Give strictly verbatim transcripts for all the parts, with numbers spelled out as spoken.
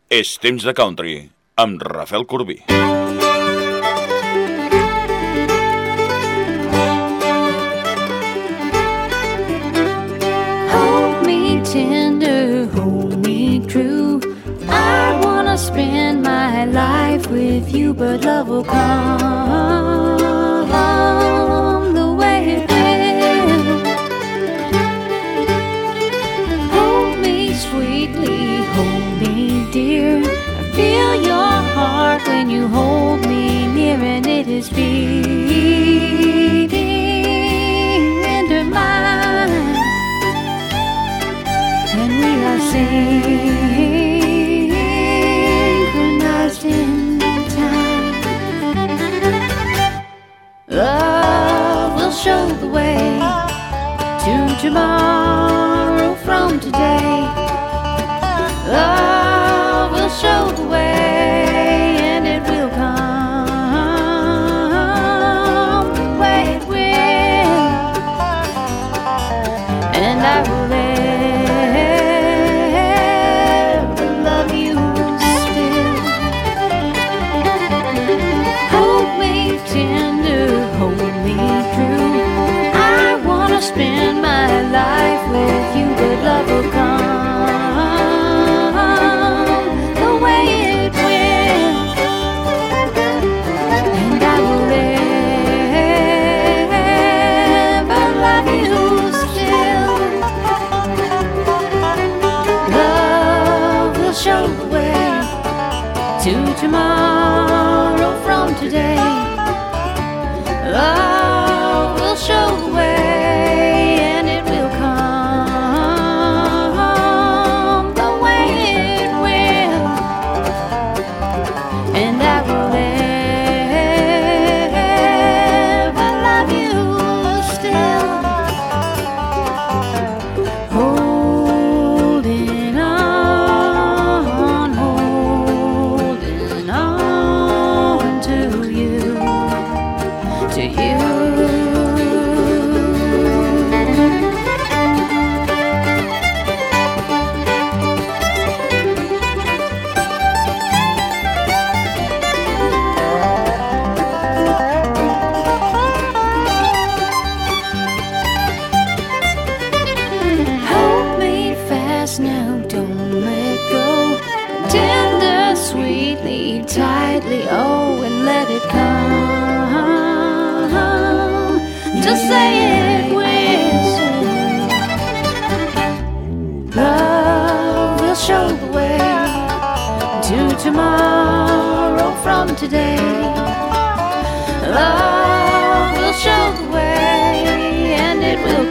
És temps de country, amb Rafael Corbí. Hold me tender, hold me true. I wanna spend my life with you, but love will come the way it will. Hold me sweetly, hold me dear. I feel your heart when you hold me near, and it is beating into mine, and we are synchronized in time. Love will show the way to tomorrow from today. Love will show the way, and it will come the way it will, and I will ever love you still. Hold me tender, hold me true. I wanna spend my life with you, but love will come the way it will, and I will ever love you still. Love will show the way to tomorrow from today. Love will show the way, and it will come the way it will, and I will ever love you still. Holding on, holding on to you, to you. Hold me fast now, don't let go. Tender, sweetly, tightly, oh, and let it come. Just say it will. Love will show the way to tomorrow from today. Love will show the way, and it will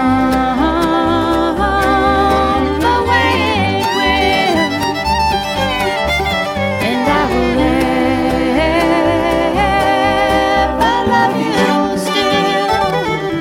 come the way it will, and I will ever love you still.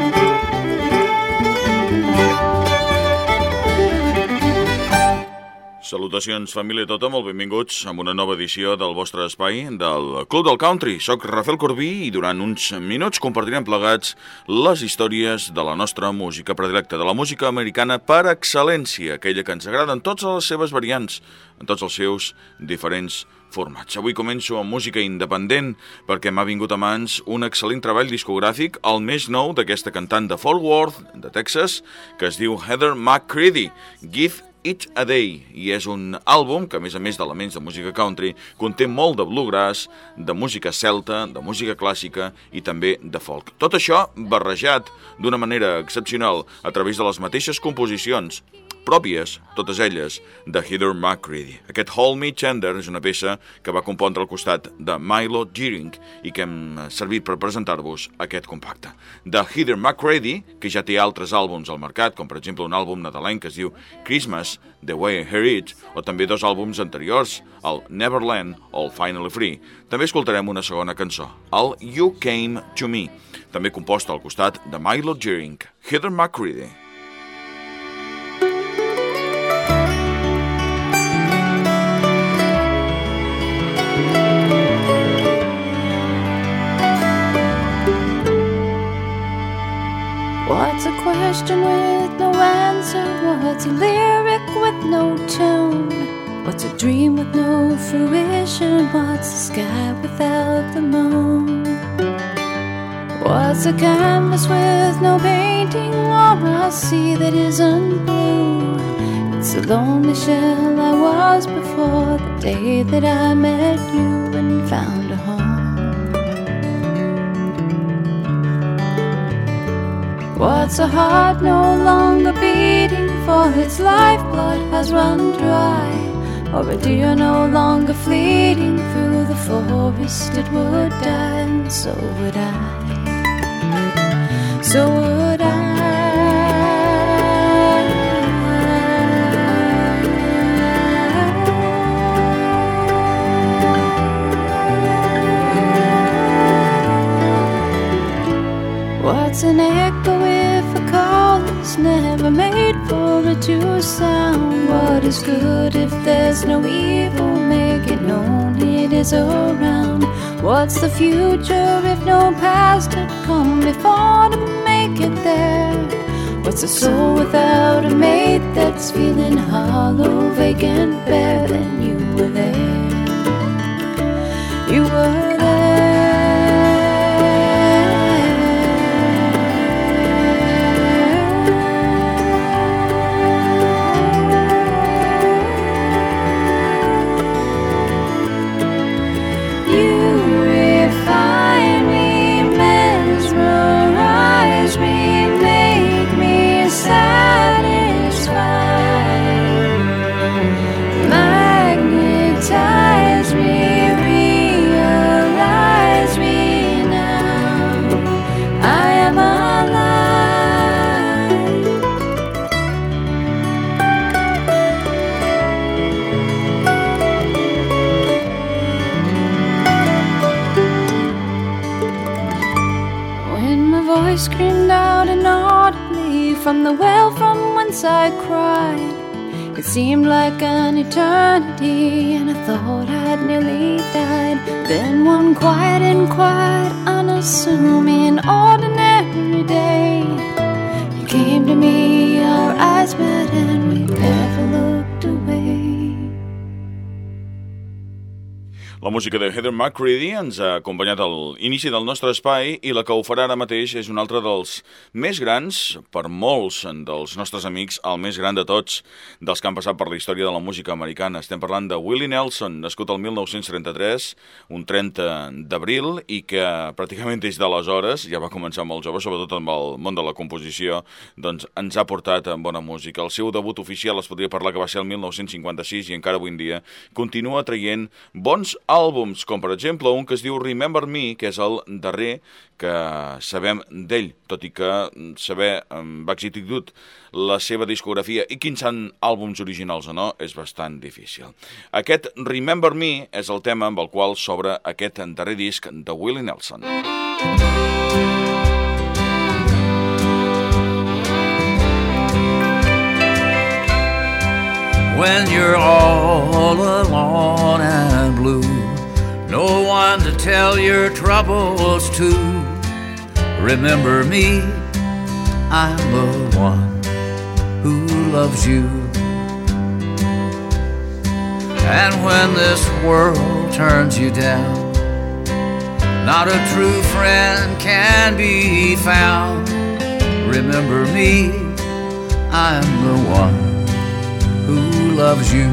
Salutacions, família tota, molt benvinguts a una nova edició del vostre espai del Club del Country. Soc Rafael Corbí i durant uns minuts compartirem plegats les històries de la nostra música predilecta, de la música americana per excel·lència, aquella que ens agrada en totes les seves variants, en tots els seus diferents formats. Avui començo amb música independent perquè m'ha vingut a mans un excel·lent treball discogràfic, el més nou d'aquesta cantant de Fort Worth, de Texas, que es diu Heather McCready, Give It a Day, i és un àlbum que, a més a més d'elements de música country, conté molt de bluegrass, de música celta, de música clàssica i també de folk. Tot això barrejat d'una manera excepcional a través de les mateixes composicions pròpies, totes elles, de Heather McCready. Aquest Hold Me Tender és una peça que va compondre al costat de Milo Gearing i que hem servit per presentar-vos aquest compacte. De Heather McCready, que ja té altres àlbums al mercat, com per exemple un àlbum nadalenc que es diu Christmas, The Way I Hear It, o també dos àlbums anteriors, el Neverland o el Finally Free. També escoltarem una segona cançó, el You Came to Me, també composta al costat de Milo Gearing. Heather McCready. What's a question with no answer? What's a lyric with no tune? What's a dream with no fruition? What's the sky without the moon? What's a canvas with no painting, or a sea that isn't blue? It's the lonely shell I was before the day that I met you and found a home. What's a heart no longer beating, for its lifeblood has run dry? Or a deer no longer fleeting through the forest, it would die, and so would I. So would I. What's an echo if a call is never made for it to sound? What is good if there's no evil? Make it known it is around. What's the future if no past had come before to make it there? What's a soul without a mate that's feeling hollow, vacant, bare? Then you were there. You were there. Screamed out inaudibly from the well from whence I cried. It seemed like an eternity, and I thought I'd nearly died. Then one quiet and quiet, unassuming, ordinary day, you came to me, our eyes met, and we never looked away. La música de Heather McCready ens ha acompanyat a l'inici del nostre espai, i la que ho farà ara mateix és un altre dels més grans, per molts dels nostres amics, el més gran de tots, dels que han passat per la història de la música americana. Estem parlant de Willie Nelson, nascut el mil nou-cents trenta-tres, un trenta d'abril, i que pràcticament des d'aleshores, ja va començar molt jove, sobretot amb el món de la composició, doncs ens ha portat en bona música. El seu debut oficial es podria parlar que va ser el mil nou-cents cinquanta-sis, i encara avui en dia continua traient bons àlbums, com per exemple un que es diu Remember Me, que és el darrer que sabem d'ell, tot i que saber amb exactitud la seva discografia i quins són àlbums originals o no és bastant difícil. Aquest Remember Me és el tema amb el qual s'obre aquest darrer disc de Willie Nelson. When you're all alone and blue, no one to tell your troubles to, remember me, I'm the one who loves you. And when this world turns you down, not a true friend can be found, remember me, I'm the one who loves you.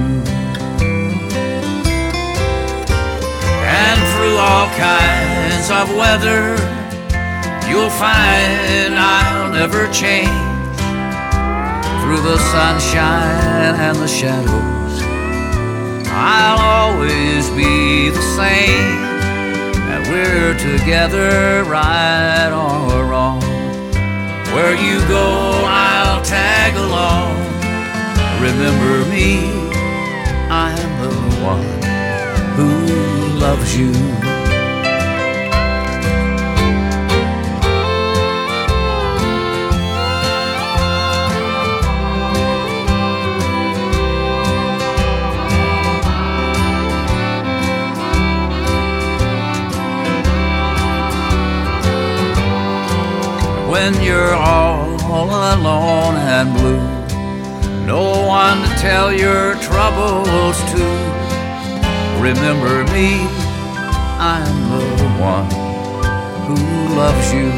And through all kinds of weather, you'll find I'll never change. Through the sunshine and the shadows, I'll always be the same. And we're together, right or wrong. Where you go, I'll tag along. Remember me, I'm the one who loves you. When you're all alone and blue, no one to tell your troubles to. Remember me, I'm the one who loves you.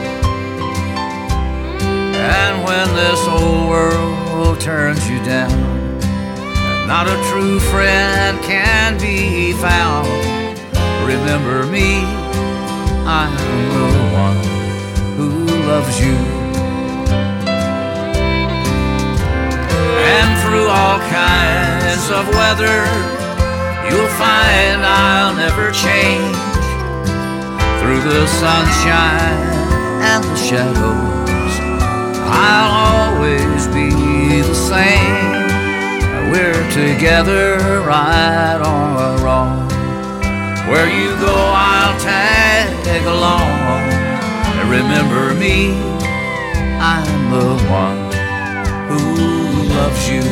And when this whole world turns you down, not a true friend can be found. Remember me, I'm the one who loves you. And through all kinds of weather, you'll find I'll never change. Through the sunshine and the shadows, I'll always be the same. We're together, right or wrong. Where you go, I'll tag along. And remember me, I'm the one who loves you.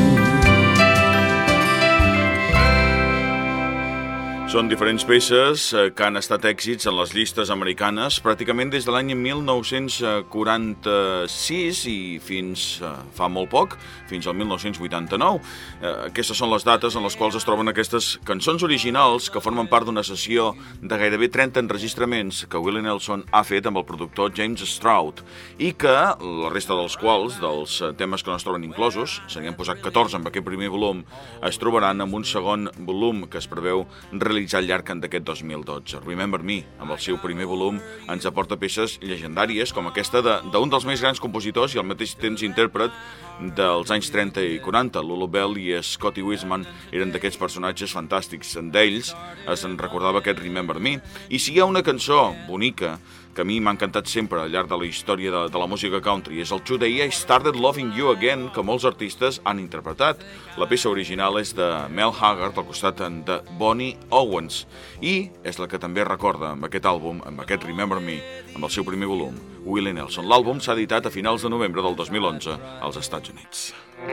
Són diferents peces que han estat èxits en les llistes americanes pràcticament des de l'any mil nou-cents quaranta-sis i fins fa molt poc, fins al mil nou-cents vuitanta-nou. Aquestes són les dates en les quals es troben aquestes cançons originals que formen part d'una sessió de gairebé trenta enregistraments que Willie Nelson ha fet amb el productor James Stroud i que la resta dels quals, dels temes que no es troben inclosos, se n'hi han posat catorze amb aquest primer volum, es trobaran amb un segon volum que es preveu realitzar al llarg d'aquest dos mil dotze. Remember Me, amb el seu primer volum, ens aporta peces llegendàries com aquesta d'un dels més grans compositors i al mateix temps intèrpret dels anys trenta i quaranta. Lulu Bell i Scotty Wiseman eren d'aquests personatges fantàstics. D'ells es recordava aquest Remember Me. I si hi ha una cançó bonica que a mi m'ha encantat sempre al llarg de la història de, de la música country, és el Today I Started Loving You Again, que molts artistes han interpretat. La peça original és de Mel Haggard al costat de Bonnie Owens i és la que també recorda amb aquest àlbum, amb aquest Remember Me, amb el seu primer volum, Willie Nelson. L'àlbum s'ha editat a finals de novembre del dos mil onze als Estats Units.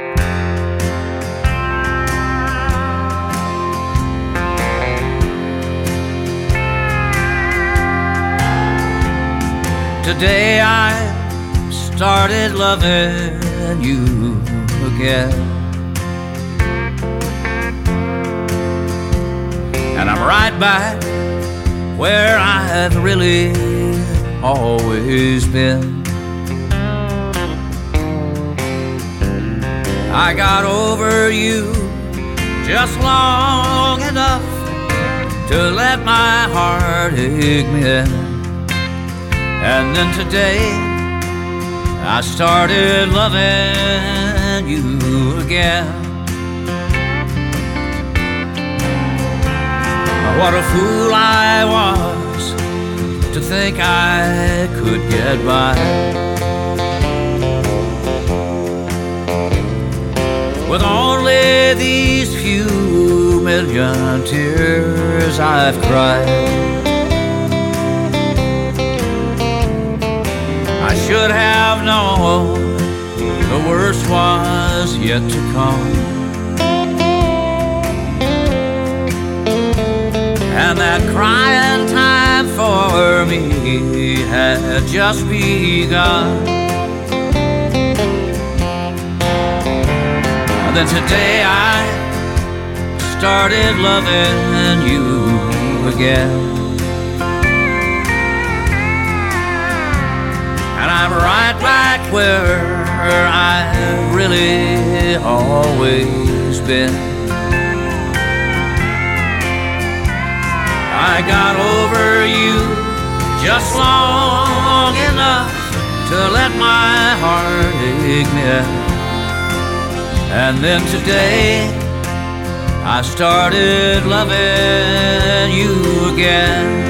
Today I started loving you again, and I'm right back where I've really always been. I got over you just long enough to let my heart ache me. And then today, I started loving you again. What a fool I was to think I could get by with only these few million tears I've cried. I should have known the worst was yet to come, and that crying time for me had just begun. And then today I started loving you again. And I'm right back where I've really always been. I got over you just long enough to let my heart ache me. And then today I started loving you again.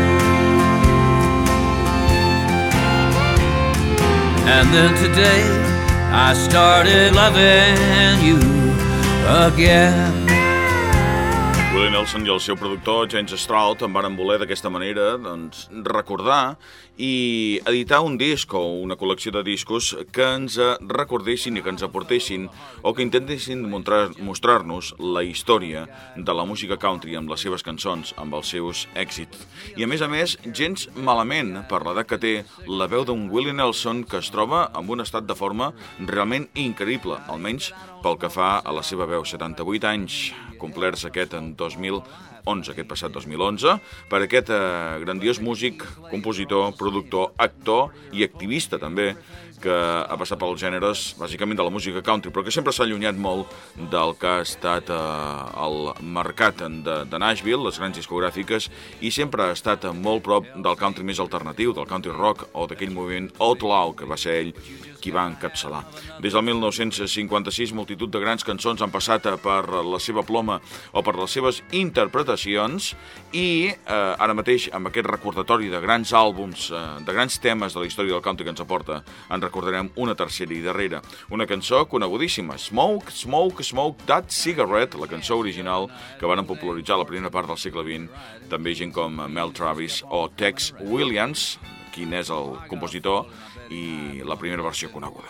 And then today I started loving you again. Willie Nelson i el seu productor James Stroud en varen voler d'aquesta manera doncs, recordar i editar un disc o una col·lecció de discos que ens recordessin i que ens aportessin o que intentessin mostrar-nos la història de la música country amb les seves cançons, amb els seus èxits. I a més a més, gens malament per l'edat que té la veu d'un Willie Nelson que es troba en un estat de forma realment increïble, almenys pel que fa a la seva veu, setanta-vuit anys, complerts aquest en dos mil onze, aquest passat dos mil onze, per aquest eh, grandiós músic, compositor, productor, actor i activista també, que ha passat pels gèneres, bàsicament de la música country, però que sempre s'ha allunyat molt del que ha estat eh, el mercat de, de Nashville, les grans discogràfiques, i sempre ha estat molt prop del country més alternatiu, del country rock o d'aquell moviment Outlaw, que va ser ell qui va encapçalar. Des del mil nou-cents cinquanta-sis, multitud de grans cançons han passat per la seva ploma o per les seves interpretacions i eh, ara mateix, amb aquest recordatori de grans àlbums, eh, de grans temes de la història del country que ens aporta, en recordarem una tercera i darrera. Una cançó conegudíssima, Smoke, Smoke, Smoke That Cigarette, la cançó original que van popularitzar a la primera part del segle vint, també gent com Mel Travis o Tex Williams, qui n'és el compositor, i la primera versió coneguda.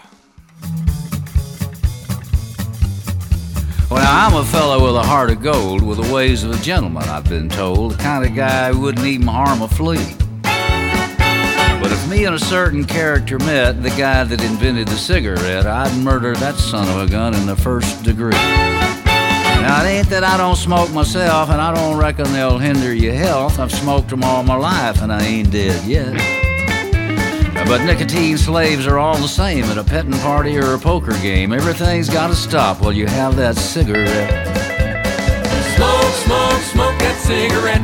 Well, I'm a fellow with a heart of gold, with the ways of a gentleman, I've been told, the kind of guy who wouldn't even harm a flea. But if me and a certain character met, the guy that invented the cigarette, I'd murder that son of a gun in the first degree. Now, it ain't that I don't smoke myself, and I don't reckon they'll hinder your health. I've smoked them all my life, and I ain't dead yet. But nicotine slaves are all the same at a petting party or a poker game. Everything's gotta stop while you have that cigarette. Smoke, smoke, smoke that cigarette.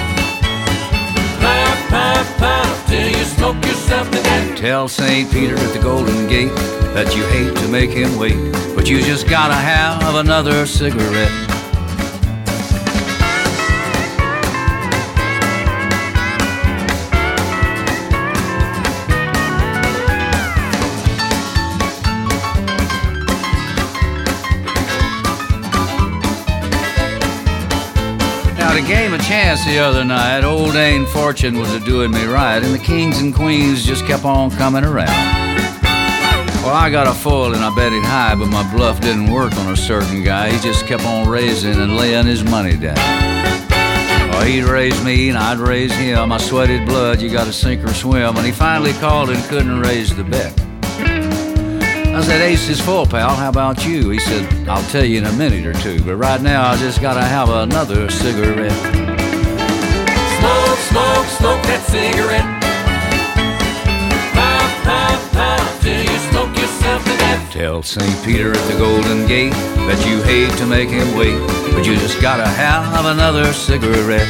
Puff, puff, puff till you smoke yourself to death. Tell Saint Peter at the Golden Gate that you hate to make him wait, but you just gotta have another cigarette. I gave him a chance the other night. Old Dame Fortune was a-doing me right, and the kings and queens just kept on coming around. Well, I got a full and I bet it high, but my bluff didn't work on a certain guy. He just kept on raising and laying his money down. Well, he'd raise me and I'd raise him. I sweated blood, you gotta sink or swim. And he finally called and couldn't raise the bet. I said, Ace is full, pal, how about you? He said, I'll tell you in a minute or two, but right now I just gotta have another cigarette. Smoke, smoke, smoke that cigarette. Puff, puff, puff till you smoke yourself to death. Tell Saint Peter at the Golden Gate that you hate to make him wait, but you just gotta have another cigarette.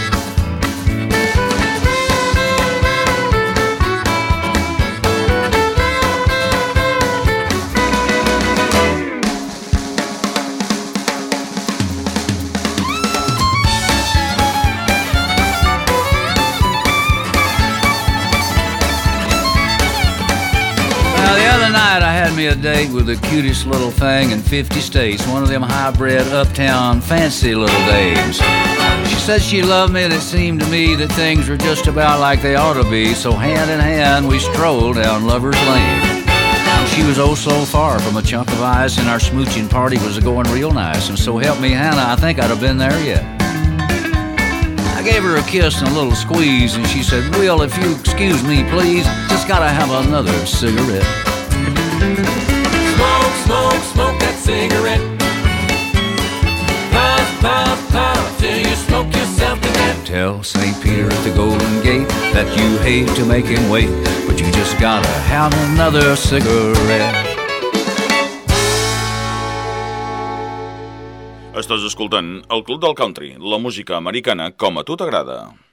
Me a date with the cutest little thing in fifty states, one of them hybrid uptown fancy little dames. She said she loved me and it seemed to me that things were just about like they ought to be, so hand in hand we strolled down Lover's Lane. She was oh so far from a chunk of ice and our smooching party was going real nice, and so help me Hannah, I think I'd have been there yet. I gave her a kiss and a little squeeze and she said, Will, if you excuse me please, just gotta have another cigarette. Smoke, smoke, smoke that cigarette. Puff, puff, puff till you smoke yourself to death. Tell Saint Peter at the Golden Gate that you hate to make him wait, but you just gotta have another cigarette. Estàs escoltant el Club del Country, la música americana com a tu t'agrada.